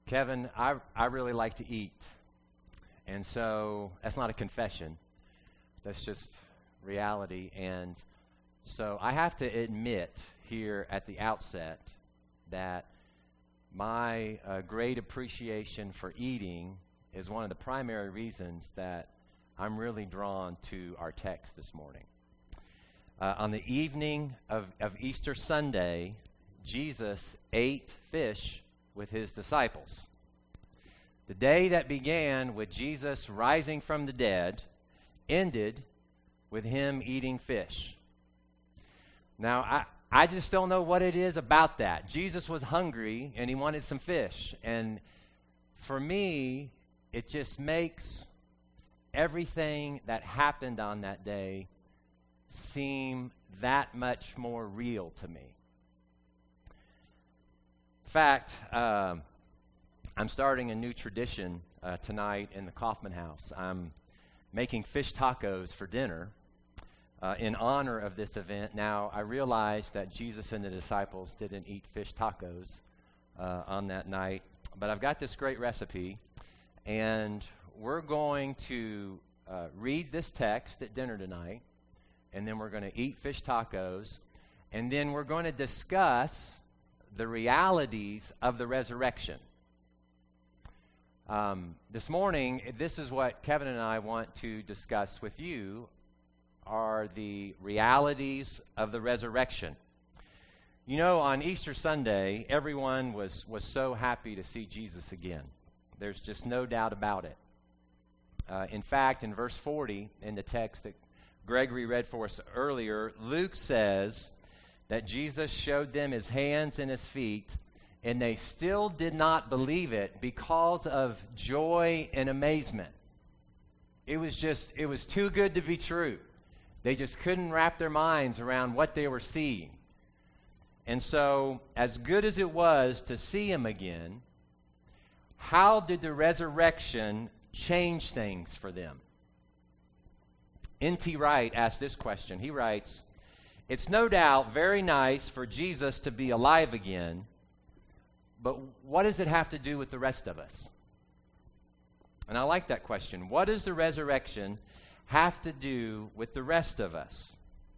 Kevin, I really like to eat. And so that's not a confession. That's just reality. And so I have to admit here at the outset that my great appreciation for eating is one of the primary reasons that I'm really drawn to our text this morning. On the evening of Easter Sunday, Jesus ate fish with his disciples. The day that began with Jesus rising from the dead ended with him eating fish. Now, I just don't know what it is about that. Jesus was hungry and he wanted some fish. And for me, it just makes everything that happened on that day seem that much more real to me. In fact, I'm starting a new tradition tonight in the Kaufman House. I'm making fish tacos for dinner in honor of this event. Now, I realize that Jesus and the disciples didn't eat fish tacos on that night, but I've got this great recipe, and we're going to read this text at dinner tonight, and then we're going to eat fish tacos, and then we're going to discuss the realities of the resurrection. This morning, this is what Kevin and I want to discuss with you, are the realities of the resurrection. You know, on Easter Sunday, everyone was so happy to see Jesus again. There's just no doubt about it. In fact, in verse 40, in the text that Gregory read for us earlier, Luke says that Jesus showed them his hands and his feet, and they still did not believe it because of joy and amazement. It was too good to be true. They just couldn't wrap their minds around what they were seeing. And so, as good as it was to see him again, how did the resurrection change things for them? N.T. Wright asked this question. He writes, "It's no doubt very nice for Jesus to be alive again, but what does it have to do with the rest of us?" And I like that question. What does the resurrection have to do with the rest of us?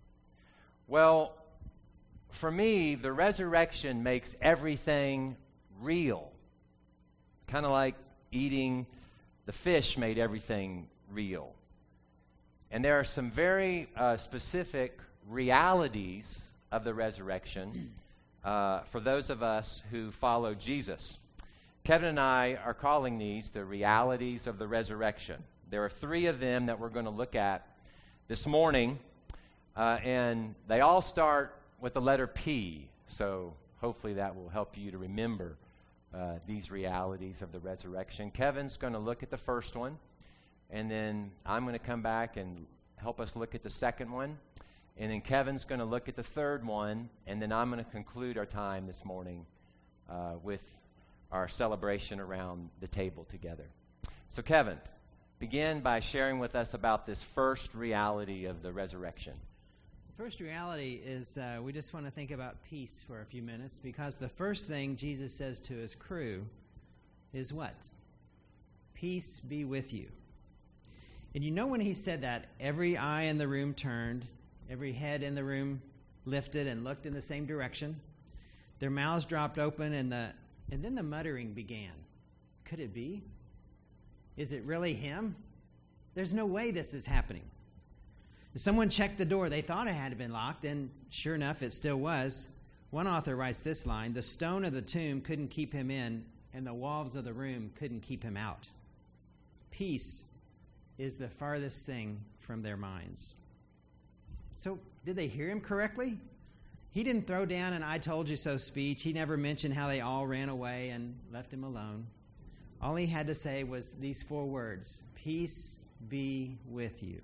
Well, for me, the resurrection makes everything real. Kind of like eating the fish made everything real. And there are some very specific realities of the resurrection for those of us who follow Jesus. Kevin and I are calling these the realities of the resurrection. There are 3 of them that we're going to look at this morning, and they all start with the letter P, so hopefully that will help you to remember these realities of the resurrection. Kevin's going to look at the first one, and then I'm going to come back and help us look at the second one, and then Kevin's going to look at the third one, and then I'm going to conclude our time this morning with our celebration around the table together. So Kevin, begin by sharing with us about this first reality of the resurrection. The first reality is we just want to think about peace for a few minutes, because the first thing Jesus says to his crew is what? Peace be with you. And you know, when he said that, every eye in the room turned, every head in the room lifted and looked in the same direction. Their mouths dropped open, and then the muttering began. Could it be? Is it really him? There's no way this is happening. Someone checked the door. They thought it had been locked, and sure enough, it still was. One author writes this line: "The stone of the tomb couldn't keep him in, and the walls of the room couldn't keep him out." Peace is the farthest thing from their minds. So, did they hear him correctly? He didn't throw down an "I told you so" speech. He never mentioned how they all ran away and left him alone. All he had to say was these 4 words: "Peace be with you."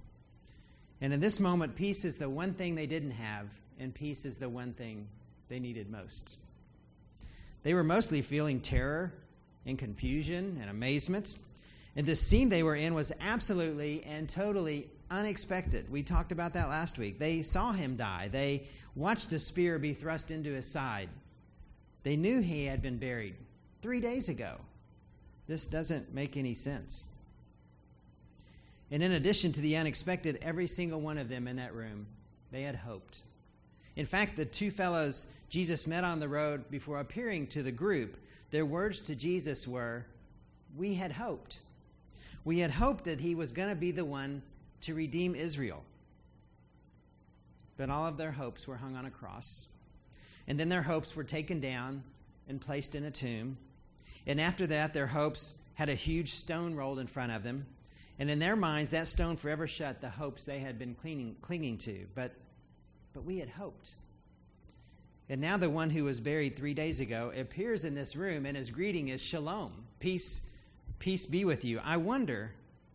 And in this moment, peace is the one thing they didn't have, and peace is the one thing they needed most. They were mostly feeling terror and confusion and amazement. And the scene they were in was absolutely and totally unexpected. We talked about that last week. They saw him die. They watched the spear be thrust into his side. They knew he had been buried. 3 days ago. This doesn't make any sense. And in addition to the unexpected, every single one of them in that room, they had hoped. In fact, the two fellows Jesus met on the road before appearing to the group, their words to Jesus were, "We had hoped. We had hoped that he was going to be the one to redeem Israel." But all of their hopes were hung on a cross. And then their hopes were taken down and placed in a tomb. And after that, their hopes had a huge stone rolled in front of them. And in their minds, that stone forever shut the hopes they had been clinging to. But we had hoped. And now the one who was buried 3 days ago appears in this room, and his greeting is shalom, peace be with you. I wonder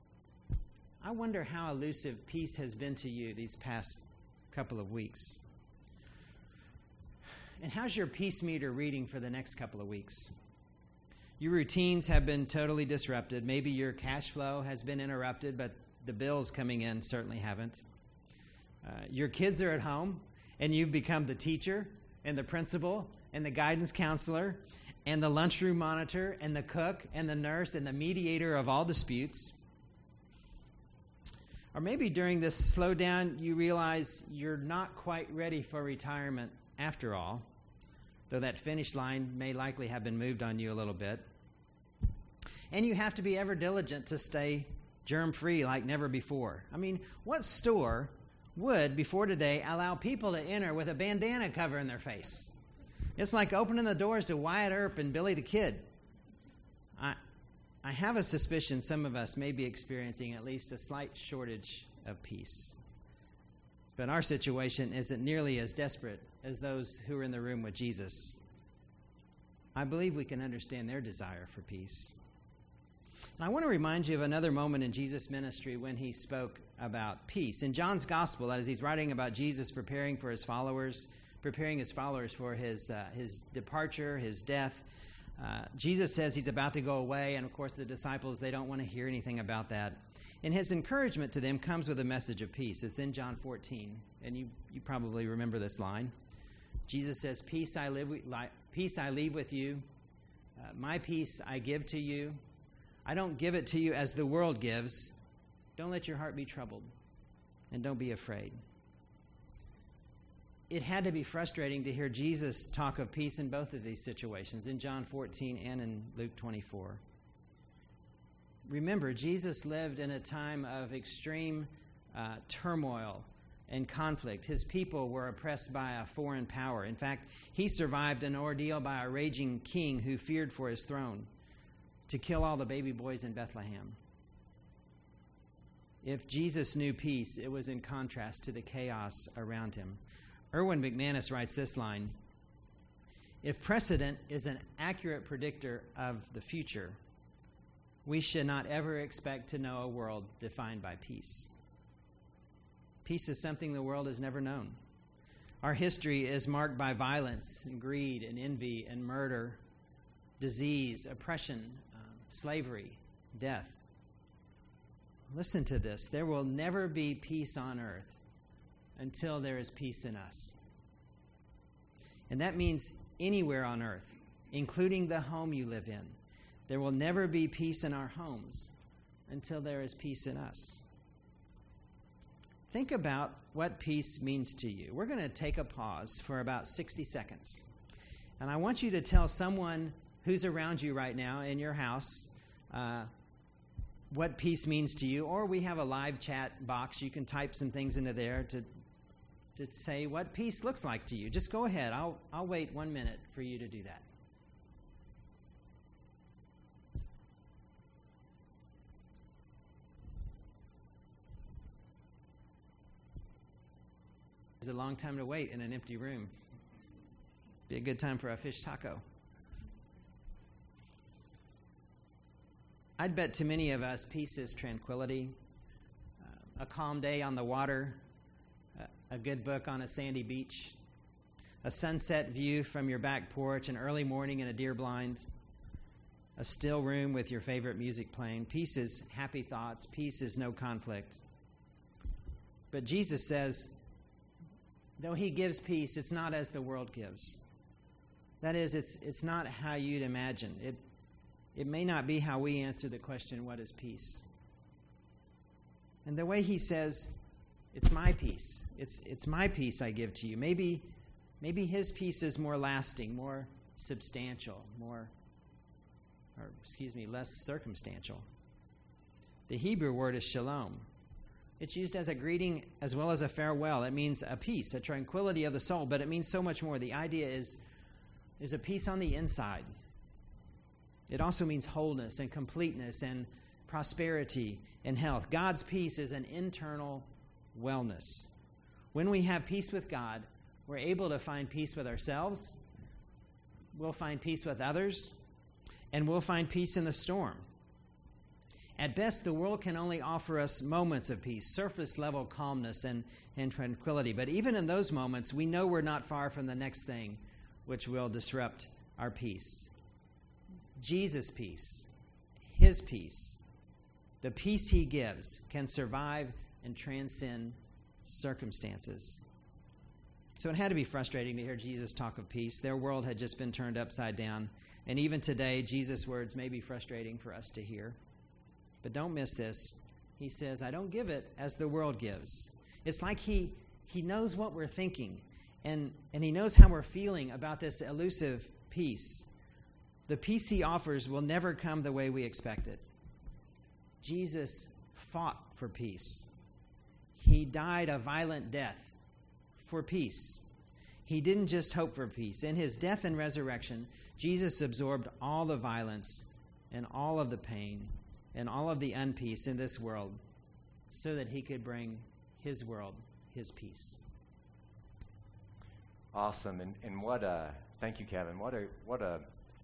how elusive peace has been to you these past couple of weeks. And how's your peace meter reading for the next couple of weeks? Your routines have been totally disrupted. Maybe your cash flow has been interrupted, but the bills coming in certainly haven't. Your kids are at home, and you've become the teacher and the principal and the guidance counselor and the lunchroom monitor and the cook and the nurse and the mediator of all disputes. Or maybe during this slowdown, you realize you're not quite ready for retirement after all, though that finish line may likely have been moved on you a little bit. And you have to be ever diligent to stay germ-free like never before. I mean, what store would, before today, allow people to enter with a bandana covering their face? It's like opening the doors to Wyatt Earp and Billy the Kid. I have a suspicion some of us may be experiencing at least a slight shortage of peace. But our situation isn't nearly as desperate as those who are in the room with Jesus. I believe we can understand their desire for peace. And I want to remind you of another moment in Jesus' ministry when he spoke about peace. In John's Gospel, as he's writing about Jesus preparing his followers for his departure, his death, Jesus says he's about to go away, and of course the disciples, they don't want to hear anything about that. And his encouragement to them comes with a message of peace. It's in John 14, and you probably remember this line. Jesus says, peace I leave with you. My peace I give to you. I don't give it to you as the world gives. Don't let your heart be troubled, and don't be afraid. It had to be frustrating to hear Jesus talk of peace in both of these situations, in John 14 and in Luke 24. Remember, Jesus lived in a time of extreme turmoil and conflict. His people were oppressed by a foreign power. In fact, he survived an ordeal by a raging king who feared for his throne to kill all the baby boys in Bethlehem. If Jesus knew peace, it was in contrast to the chaos around him. Erwin McManus writes this line: if precedent is an accurate predictor of the future, we should not ever expect to know a world defined by peace. Peace is something the world has never known. Our history is marked by violence and greed and envy and murder, disease, oppression, slavery, death. Listen to this. There will never be peace on earth until there is peace in us. And that means anywhere on earth, including the home you live in. There will never be peace in our homes until there is peace in us. Think about what peace means to you. We're going to take a pause for about 60 seconds. And I want you to tell someone who's around you right now in your house what peace means to you. Or we have a live chat box. You can type some things into there to say what peace looks like to you. Just go ahead. I'll wait 1 minute for you to do that. It's a long time to wait in an empty room. Be a good time for a fish taco. I'd bet to many of us peace is tranquility, a calm day on the water, a good book on a sandy beach, a sunset view from your back porch, an early morning in a deer blind, a still room with your favorite music playing. Peace is happy thoughts. Peace is no conflict. But Jesus says, though he gives peace, it's not as the world gives. That is, it's not how you'd imagine. It may not be how we answer the question, what is peace? And the way he says, it's my peace. It's my peace I give to you. Maybe his peace is more lasting, more substantial, less circumstantial. The Hebrew word is shalom. It's used as a greeting as well as a farewell. It means a peace, a tranquility of the soul, but it means so much more. The idea is a peace on the inside. It also means wholeness and completeness and prosperity and health. God's peace is an internal wellness. When we have peace with God, we're able to find peace with ourselves, we'll find peace with others, and we'll find peace in the storm. At best, the world can only offer us moments of peace, surface-level calmness and tranquility. But even in those moments, we know we're not far from the next thing which will disrupt our peace. Jesus' peace, his peace, the peace he gives, can survive and transcend circumstances. So it had to be frustrating to hear Jesus talk of peace. Their world had just been turned upside down. And even today, Jesus' words may be frustrating for us to hear. But don't miss this. He says, I don't give it as the world gives. It's like he knows what we're thinking, and he knows how we're feeling about this elusive peace. The peace he offers will never come the way we expect it. Jesus fought for peace. He died a violent death for peace. He didn't just hope for peace. In his death and resurrection, Jesus absorbed all the violence and all of the pain and all of the unpeace in this world so that he could bring his world his peace. Awesome. And thank you, Kevin. What a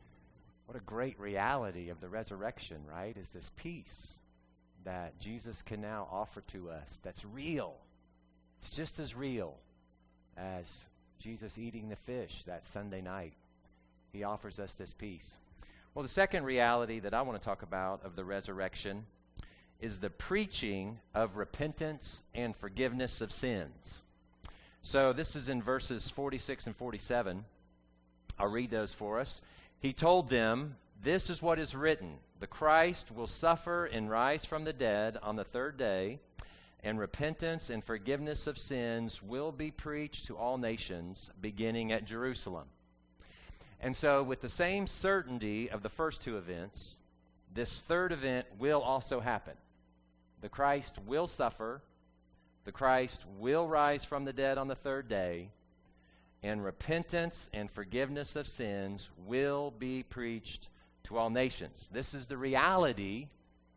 great reality of the resurrection, right? Is this peace that Jesus can now offer to us that's real. It's just as real as Jesus eating the fish that Sunday night. He offers us this peace. Well, the second reality that I want to talk about of the resurrection is the preaching of repentance and forgiveness of sins. So this is in verses 46 and 47. I'll read those for us. He told them, "This is what is written. The Christ will suffer and rise from the dead on the third day, and repentance and forgiveness of sins will be preached to all nations, beginning at Jerusalem." And so with the same certainty of the first two events, this third event will also happen. The Christ will suffer, the Christ will rise from the dead on the third day, and repentance and forgiveness of sins will be preached to all nations. This is the reality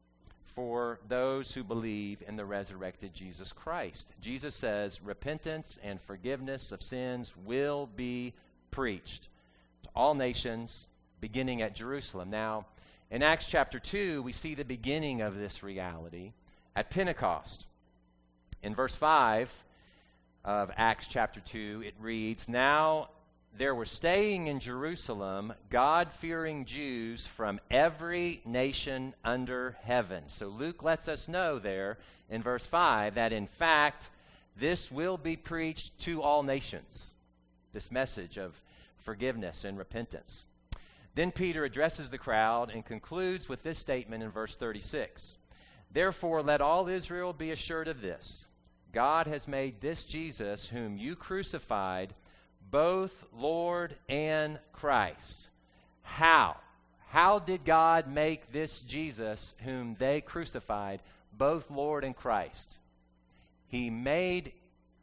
for those who believe in the resurrected Jesus Christ. Jesus says repentance and forgiveness of sins will be preached to all nations, beginning at Jerusalem. Now, in Acts chapter 2, we see the beginning of this reality at Pentecost. In verse 5 of Acts chapter 2, it reads, "Now there were staying in Jerusalem God-fearing Jews from every nation under heaven." So Luke lets us know there in verse 5 that in fact this will be preached to all nations, this message of forgiveness and repentance. Then Peter addresses the crowd and concludes with this statement in verse 36. "Therefore let all Israel be assured of this. God has made this Jesus, whom you crucified, both Lord and Christ." How? How did God make this Jesus, whom they crucified, both Lord and Christ? He made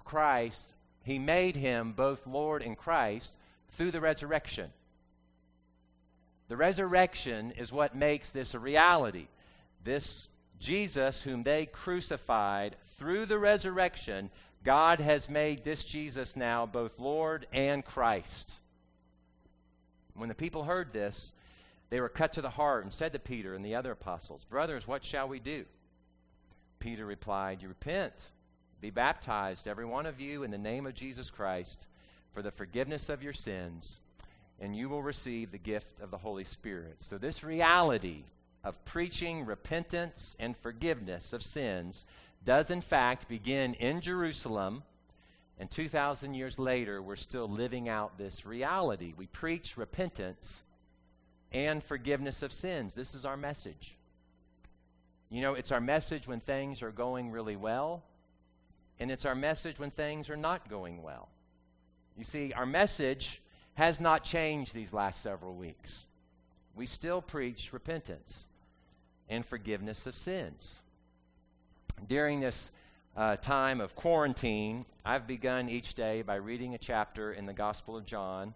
him both Lord and Christ through the resurrection. The resurrection is what makes this a reality. This Jesus, whom they crucified, through the resurrection, God has made this Jesus now both Lord and Christ. When the people heard this, they were cut to the heart and said to Peter and the other apostles, "Brothers, what shall we do?" Peter replied, "You repent, be baptized, every one of you, in the name of Jesus Christ, for the forgiveness of your sins, and you will receive the gift of the Holy Spirit." So this reality of preaching repentance and forgiveness of sins does in fact begin in Jerusalem And 2,000 years later, we're still living out this reality. We preach repentance and forgiveness of sins. This is our message. You know, it's our message when things are going really well, and it's our message when things are not going well. You see, our message has not changed these last several weeks. We still preach repentance and forgiveness of sins. During this time of quarantine, I've begun each day by reading a chapter in the Gospel of John,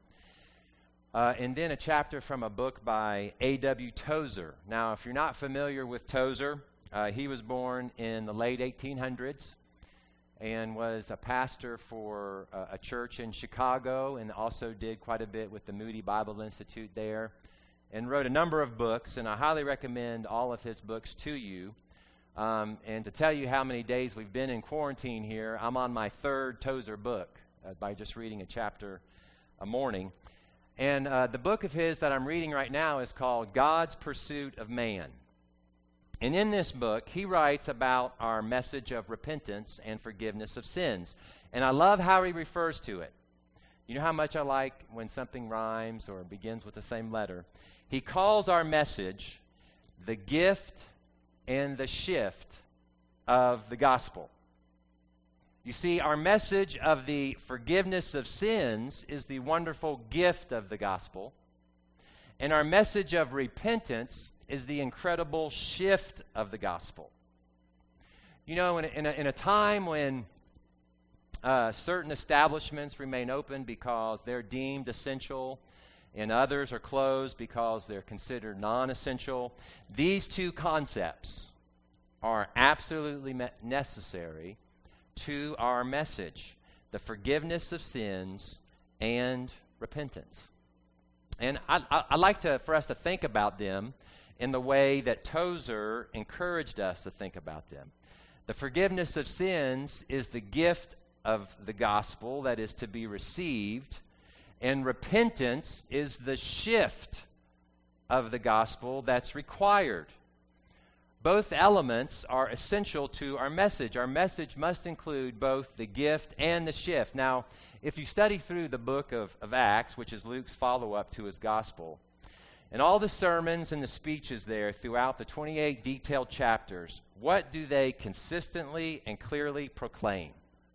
and then a chapter from a book by A.W. Tozer. Now, if you're not familiar with Tozer, he was born in the late 1800s and was a pastor for a church in Chicago, and also did quite a bit with the Moody Bible Institute there, and wrote a number of books, and I highly recommend all of his books to you. And to tell you how many days we've been in quarantine here, I'm on my third Tozer book by just reading a chapter a morning. And the book of his that I'm reading right now is called God's Pursuit of Man. And in this book, he writes about our message of repentance and forgiveness of sins. And I love how he refers to it. You know how much I like when something rhymes or begins with the same letter? He calls our message the gift and the shift of the gospel. You see, our message of the forgiveness of sins is the wonderful gift of the gospel, and our message of repentance is the incredible shift of the gospel. You know, in a time when certain establishments remain open because they're deemed essential, and others are closed because they're considered non-essential, these two concepts are absolutely necessary to our message: the forgiveness of sins and repentance. And I like for us to think about them in the way that Tozer encouraged us to think about them. The forgiveness of sins is the gift of the gospel that is to be received, and repentance is the shift of the gospel that's required. Both elements are essential to our message. Our message must include both the gift and the shift. Now, if you study through the book of Acts, which is Luke's follow-up to his gospel, and all the sermons and the speeches there throughout the 28 detailed chapters, what do they consistently and clearly proclaim?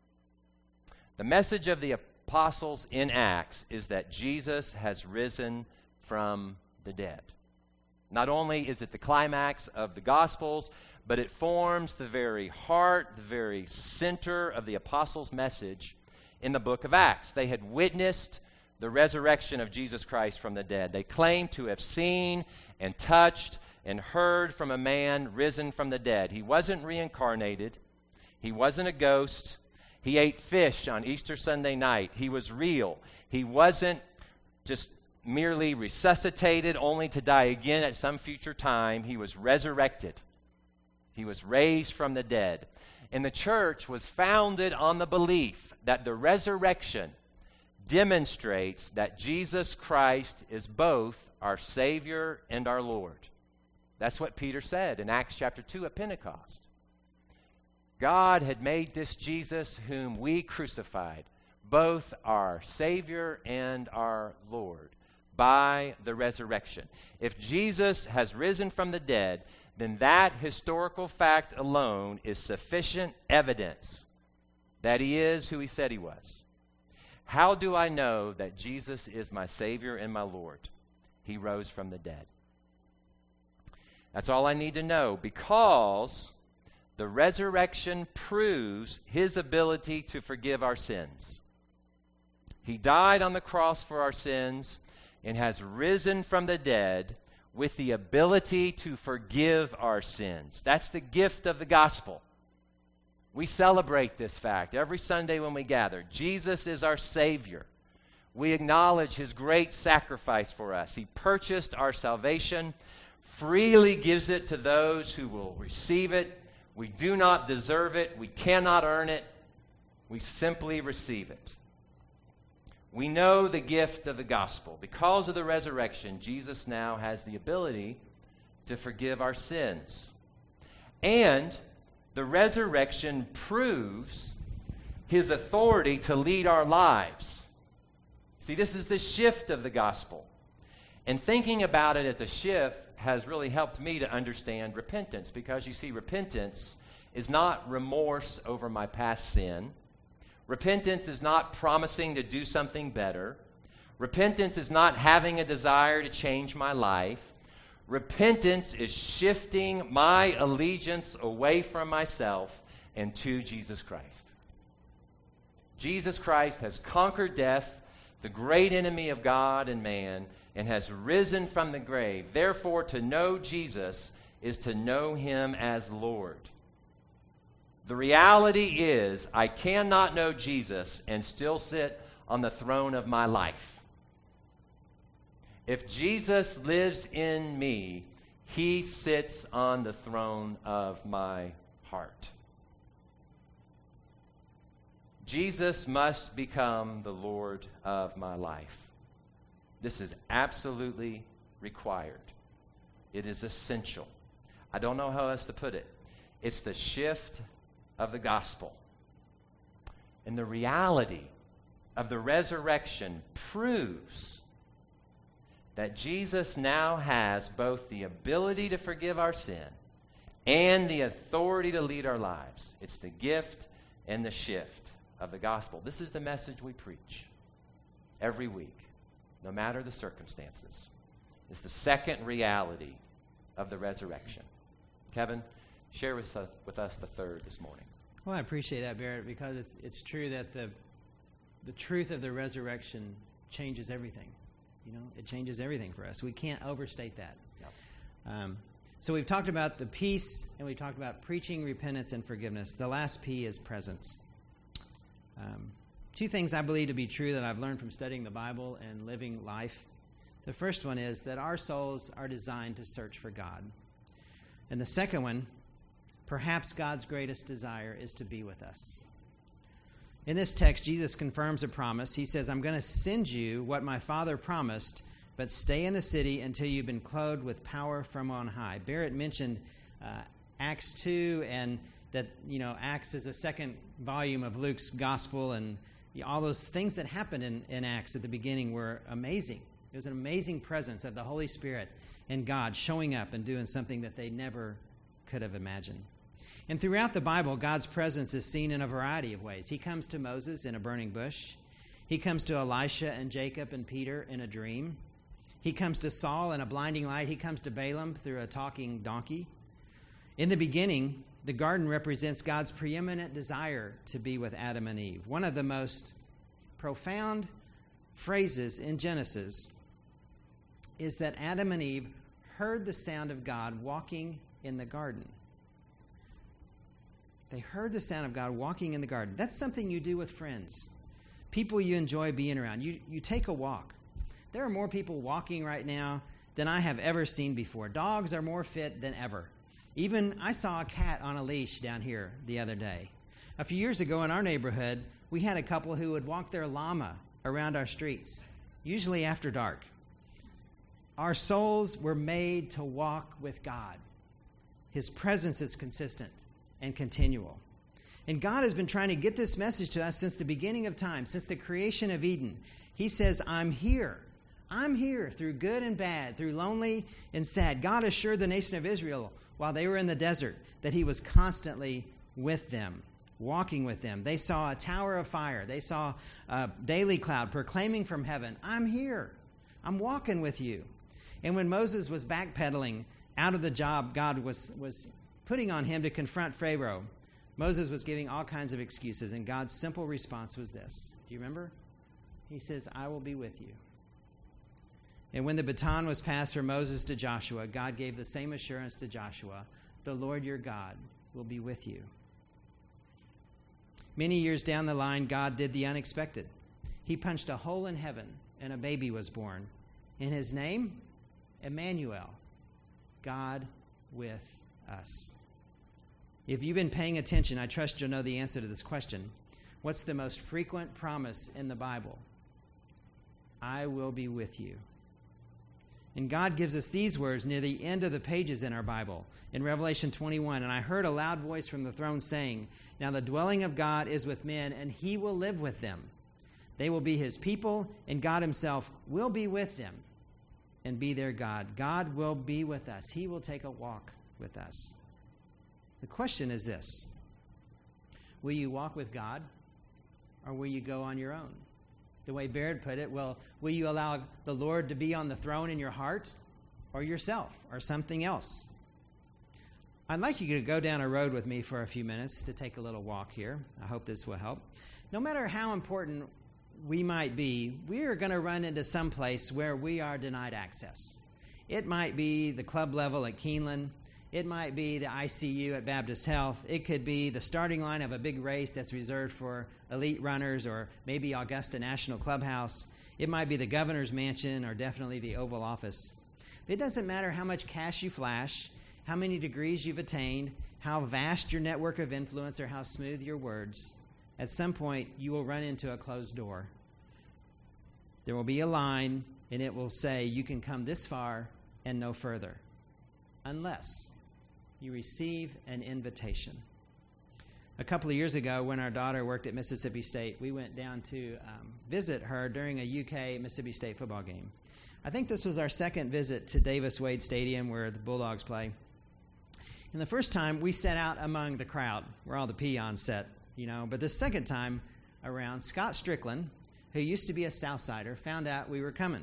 The message of the apostles in Acts is that Jesus has risen from the dead. Not only is it the climax of the Gospels, but it forms the very heart, the very center of the apostles' message in the book of Acts. They had witnessed the resurrection of Jesus Christ from the dead. They claimed to have seen and touched and heard from a man risen from the dead. He wasn't reincarnated. He wasn't a ghost. He ate fish on Easter Sunday night. He was real. He wasn't just merely resuscitated only to die again at some future time. He was resurrected. He was raised from the dead. And the church was founded on the belief that the resurrection demonstrates that Jesus Christ is both our Savior and our Lord. That's what Peter said in Acts chapter 2 at Pentecost. God had made this Jesus whom we crucified both our Savior and our Lord by the resurrection. If Jesus has risen from the dead, then that historical fact alone is sufficient evidence that he is who he said he was. How do I know that Jesus is my Savior and my Lord? He rose from the dead. That's all I need to know, because the resurrection proves his ability to forgive our sins. He died on the cross for our sins and has risen from the dead with the ability to forgive our sins. That's the gift of the gospel. We celebrate this fact every Sunday when we gather. Jesus is our Savior. We acknowledge his great sacrifice for us. He purchased our salvation, freely gives it to those who will receive it. We do not deserve it. We cannot earn it. We simply receive it. We know the gift of the gospel. Because of the resurrection, Jesus now has the ability to forgive our sins. And the resurrection proves his authority to lead our lives. See, this is the shift of the gospel. And thinking about it as a shift has really helped me to understand repentance, because you see, repentance is not remorse over my past sin. Repentance is not promising to do something better. Repentance is not having a desire to change my life. Repentance is shifting my allegiance away from myself and to Jesus Christ. Jesus Christ has conquered death, the great enemy of God and man, and has risen from the grave. Therefore, to know Jesus is to know him as Lord. The reality is, I cannot know Jesus and still sit on the throne of my life. If Jesus lives in me, he sits on the throne of my heart. Jesus must become the Lord of my life. This is absolutely required. It is essential. I don't know how else to put it. It's the shift of the gospel. And the reality of the resurrection proves that Jesus now has both the ability to forgive our sin and the authority to lead our lives. It's the gift and the shift of the gospel. This is the message we preach every week, no matter the circumstances. It's the second reality of the resurrection. Kevin, share with us the third this morning. Well, I appreciate that, Barrett, because it's true that the truth of the resurrection changes everything. You know, it changes everything for us. We can't overstate that. Yep. So we've talked about the peace, and we've talked about preaching, repentance, and forgiveness. The last P is presence. Two things I believe to be true that I've learned from studying the Bible and living life. The first one is that our souls are designed to search for God. And the second one, perhaps God's greatest desire is to be with us. In this text, Jesus confirms a promise. He says, I'm going to send you what my Father promised, but stay in the city until you've been clothed with power from on high. Barrett mentioned Acts 2, and that, you know, Acts is a second volume of Luke's gospel, and all those things that happened in Acts at the beginning were amazing. It was an amazing presence of the Holy Spirit and God showing up and doing something that they never could have imagined. And throughout the Bible, God's presence is seen in a variety of ways. He comes to Moses in a burning bush. He comes to Elisha and Jacob and Peter in a dream. He comes to Saul in a blinding light. He comes to Balaam through a talking donkey. In the beginning, the garden represents God's preeminent desire to be with Adam and Eve. One of the most profound phrases in Genesis is that Adam and Eve heard the sound of God walking in the garden. They heard the sound of God walking in the garden. That's something you do with friends, people you enjoy being around. You take a walk. There are more people walking right now than I have ever seen before. Dogs are more fit than ever. Even I saw a cat on a leash down here the other day. A few years ago in our neighborhood, we had a couple who would walk their llama around our streets, usually after dark. Our souls were made to walk with God. His presence is consistent and continual. And God has been trying to get this message to us since the beginning of time, since the creation of Eden. He says, I'm here. I'm here through good and bad, through lonely and sad. God assured the nation of Israel while they were in the desert that he was constantly with them, walking with them. They saw a tower of fire. They saw a daily cloud proclaiming from heaven, I'm here. I'm walking with you. And when Moses was backpedaling out of the job God was putting on him to confront Pharaoh, Moses was giving all kinds of excuses, and God's simple response was this. Do you remember? He says, I will be with you. And when the baton was passed from Moses to Joshua, God gave the same assurance to Joshua, the Lord your God will be with you. Many years down the line, God did the unexpected. He punched a hole in heaven, and a baby was born. And his name? Emmanuel, God with us. If you've been paying attention, I trust you'll know the answer to this question. What's the most frequent promise in the Bible? I will be with you. And God gives us these words near the end of the pages in our Bible, in Revelation 21. And I heard a loud voice from the throne saying, "Now the dwelling of God is with men, and he will live with them. They will be his people, and God himself will be with them and be their God." God will be with us. He will take a walk with us. The question is this: will you walk with God, or will you go on your own? The way Baird put it, will you allow the Lord to be on the throne in your heart, or yourself, or something else? I'd like you to go down a road with me for a few minutes to take a little walk here. I hope this will help. No matter how important we might be, we are going to run into some place where we are denied access. It might be the club level at Keeneland. It might be the ICU at Baptist Health. It could be the starting line of a big race that's reserved for elite runners, or maybe Augusta National Clubhouse. It might be the governor's mansion, or definitely the Oval Office. It doesn't matter how much cash you flash, how many degrees you've attained, how vast your network of influence, or how smooth your words. At some point, you will run into a closed door. There will be a line, and it will say, "You can come this far and no further," unless you receive an invitation. A couple of years ago, when our daughter worked at Mississippi State, we went down to visit her during a UK-Mississippi State football game. I think this was our second visit to Davis Wade Stadium, where the Bulldogs play. And the first time, we sat out among the crowd, where all the peons sat, But the second time around, Scott Strickland, who used to be a Southsider, found out we were coming.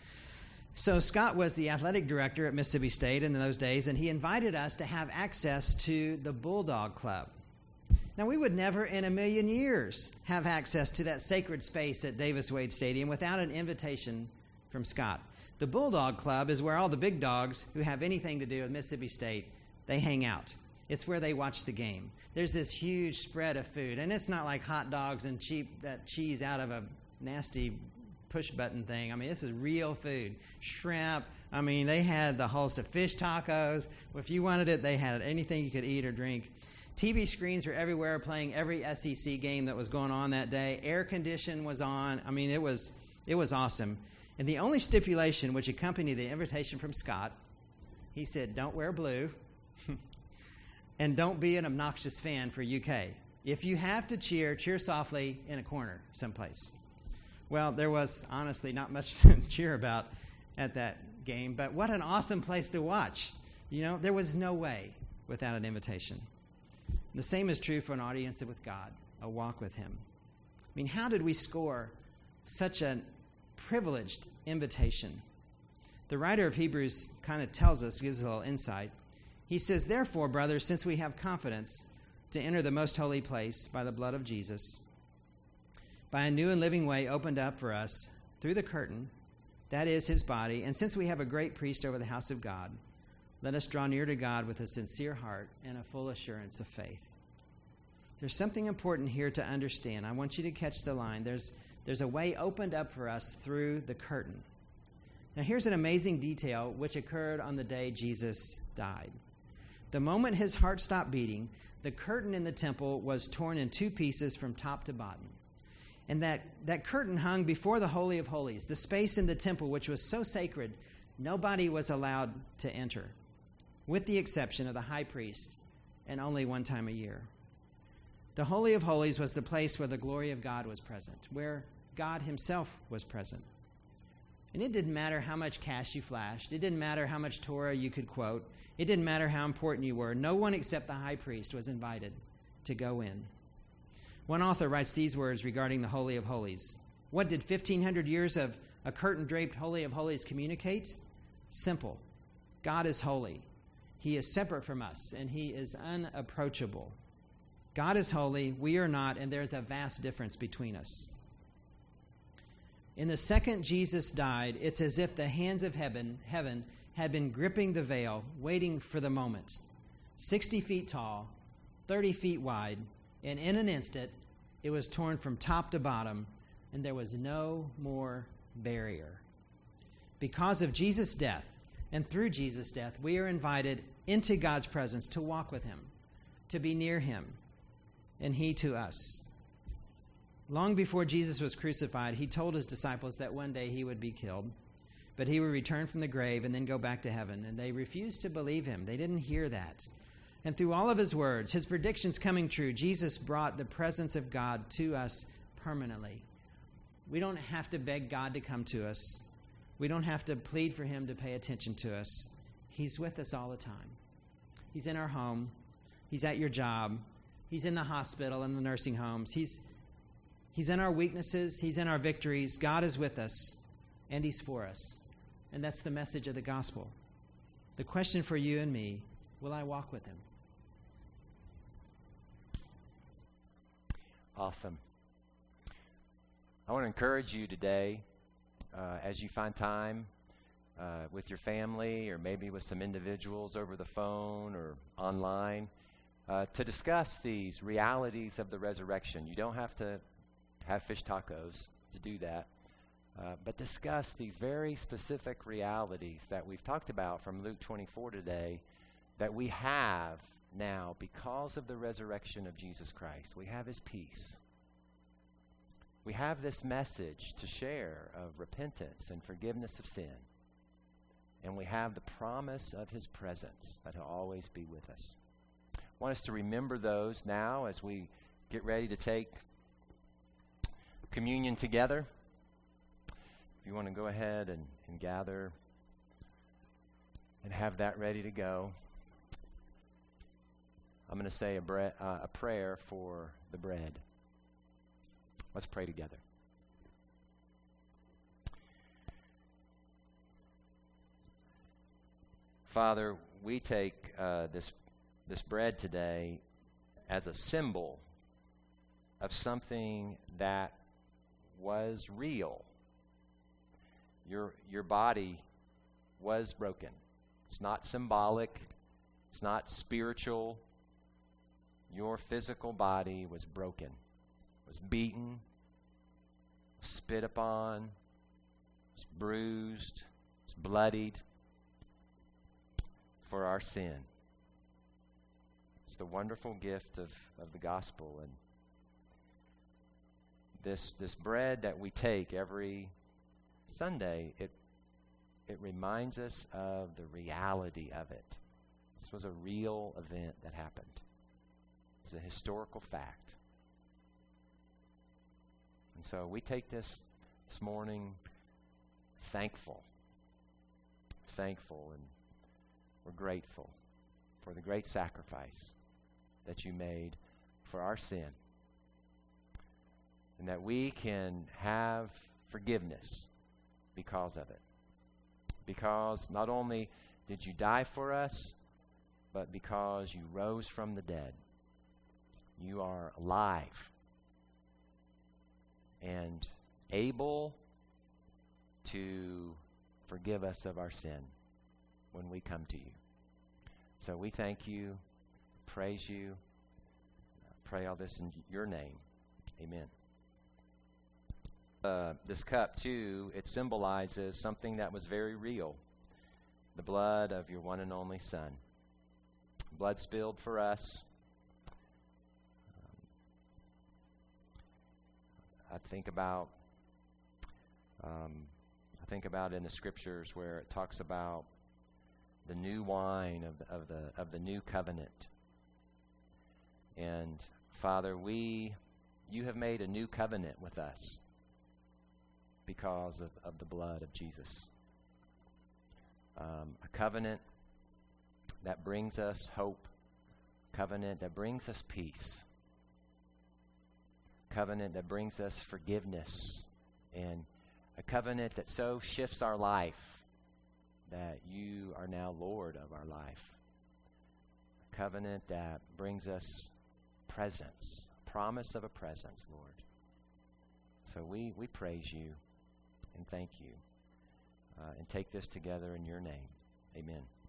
So Scott was the athletic director at Mississippi State in those days, and he invited us to have access to the Bulldog Club. Now, we would never in a million years have access to that sacred space at Davis Wade Stadium without an invitation from Scott. The Bulldog Club is where all the big dogs who have anything to do with Mississippi State, they hang out. It's where they watch the game. There's this huge spread of food, and it's not like hot dogs and that cheese out of a nasty push-button thing. I mean, this is real food. Shrimp. I mean, they had the host of fish tacos. If you wanted it, they had anything you could eat or drink. TV screens were everywhere, playing every SEC game that was going on that day. Air condition was on. I mean, it was awesome. And the only stipulation which accompanied the invitation from Scott, he said, "Don't wear blue, and don't be an obnoxious fan for UK. If you have to cheer softly in a corner someplace." Well, there was honestly not much to cheer about at that game, but what an awesome place to watch. There was no way without an invitation. The same is true for an audience with God, a walk with him. I mean, how did we score such a privileged invitation? The writer of Hebrews kind of tells us, gives a little insight. He says, "Therefore, brothers, since we have confidence to enter the most holy place by the blood of Jesus, by a new and living way opened up for us through the curtain, that is his body, and since we have a great priest over the house of God, let us draw near to God with a sincere heart and a full assurance of faith." There's something important here to understand. I want you to catch the line. There's a way opened up for us through the curtain. Now, here's an amazing detail which occurred on the day Jesus died. The moment his heart stopped beating, the curtain in the temple was torn in two pieces from top to bottom. And that curtain hung before the Holy of Holies, the space in the temple which was so sacred, nobody was allowed to enter, with the exception of the high priest, and only one time a year. The Holy of Holies was the place where the glory of God was present, where God himself was present. And it didn't matter how much cash you flashed. It didn't matter how much Torah you could quote. It didn't matter how important you were. No one except the high priest was invited to go in. One author writes these words regarding the Holy of Holies. What did 1,500 years of a curtain-draped Holy of Holies communicate? Simple. God is holy. He is separate from us, and he is unapproachable. God is holy, we are not, and there's a vast difference between us. In the second Jesus died, it's as if the hands of heaven had been gripping the veil, waiting for the moment. 60 feet tall, 30 feet wide, and in an instant, it was torn from top to bottom, and there was no more barrier. Because of Jesus' death, and through Jesus' death, we are invited into God's presence to walk with him, to be near him, and he to us. Long before Jesus was crucified, he told his disciples that one day he would be killed. but he would return from the grave and then go back to heaven. And they refused to believe him. They didn't hear that. And through all of his words, his predictions coming true, Jesus brought the presence of God to us permanently. We don't have to beg God to come to us. We don't have to plead for him to pay attention to us. He's with us all the time. He's in our home. He's at your job. He's in the hospital and the nursing homes. He's in our weaknesses. He's in our victories. God is with us, and he's for us. And that's the message of the gospel. The question for you and me, will I walk with him? Awesome. I want to encourage you today, as you find time with your family or maybe with some individuals over the phone or online, to discuss these realities of the resurrection. You don't have to have fish tacos to do that, but discuss these very specific realities that we've talked about from Luke 24 today that we have now because of the resurrection of Jesus Christ. We have his peace. We have this message to share of repentance and forgiveness of sin. And we have the promise of his presence that he'll always be with us. I want us to remember those now as we get ready to take communion together. If you want to go ahead and gather and have that ready to go, I'm going to say a prayer for the bread. Let's pray together. Father, we take this bread today as a symbol of something that was real. Your body was broken. It's not symbolic. It's not spiritual. Your physical body was broken, was beaten, spit upon, was bruised, was bloodied for our sin. It's the wonderful gift of the gospel. And this bread that we take every Sunday, it reminds us of the reality of it. This was a real event that happened. It's a historical fact. And so we take this morning thankful, and we're grateful for the great sacrifice that you made for our sin, and that we can have forgiveness because of it. Because not only did you die for us, but because you rose from the dead. You are alive and able to forgive us of our sin when we come to you. So we thank you, praise you, pray all this in your name. Amen. This cup, too, it symbolizes something that was very real. The blood of your one and only Son. Blood spilled for us. I think about in the scriptures where it talks about the new wine of the new covenant. And Father, you have made a new covenant with us because of the blood of Jesus. A covenant that brings us hope, covenant that brings us peace, covenant that brings us forgiveness, and a covenant that so shifts our life that you are now Lord of our life. A covenant that brings us presence, promise of a presence, Lord. So we praise you and thank you and take this together in your name. Amen.